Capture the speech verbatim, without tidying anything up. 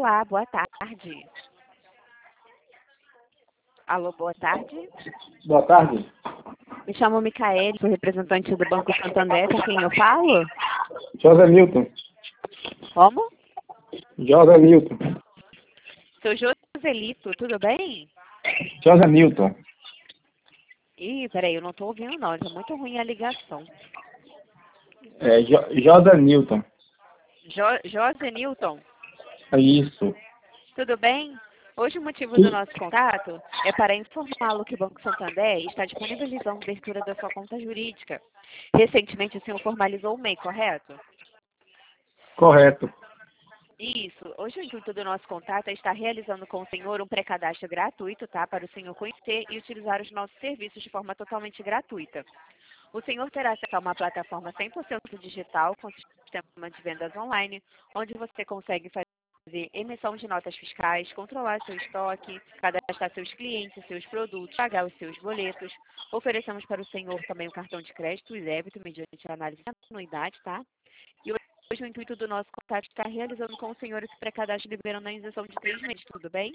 Olá, boa tarde. Alô, boa tarde. Boa tarde. Me chamo Micaele, sou representante do Banco Santander, com quem eu falo? José Milton. Como? José Milton. Sou Joselito, tudo bem? José Milton. Ih, peraí, eu não estou ouvindo não, é muito ruim a ligação. É, jo José Milton. Jo José Newton, É isso. tudo bem? Hoje o motivo do Tudo, nosso contato é para informá-lo que o Banco Santander está disponibilizando a abertura da sua conta jurídica. Recentemente o senhor formalizou o M E I, correto? correto. Isso. Hoje o intuito do nosso contato é estar realizando com o senhor um pré-cadastro gratuito, tá? Para o senhor conhecer e utilizar os nossos serviços de forma totalmente gratuita. O senhor terá acesso a uma plataforma cem por cento digital com sistema de vendas online, onde você consegue fazer emissão de notas fiscais, controlar seu estoque, cadastrar seus clientes, seus produtos, pagar os seus boletos. Oferecemos para o senhor também o cartão de crédito e débito mediante análise de anuidade, tá? E hoje o intuito do nosso contato está realizando com o senhor esse pré-cadastro liberando a isenção de três meses, tudo bem?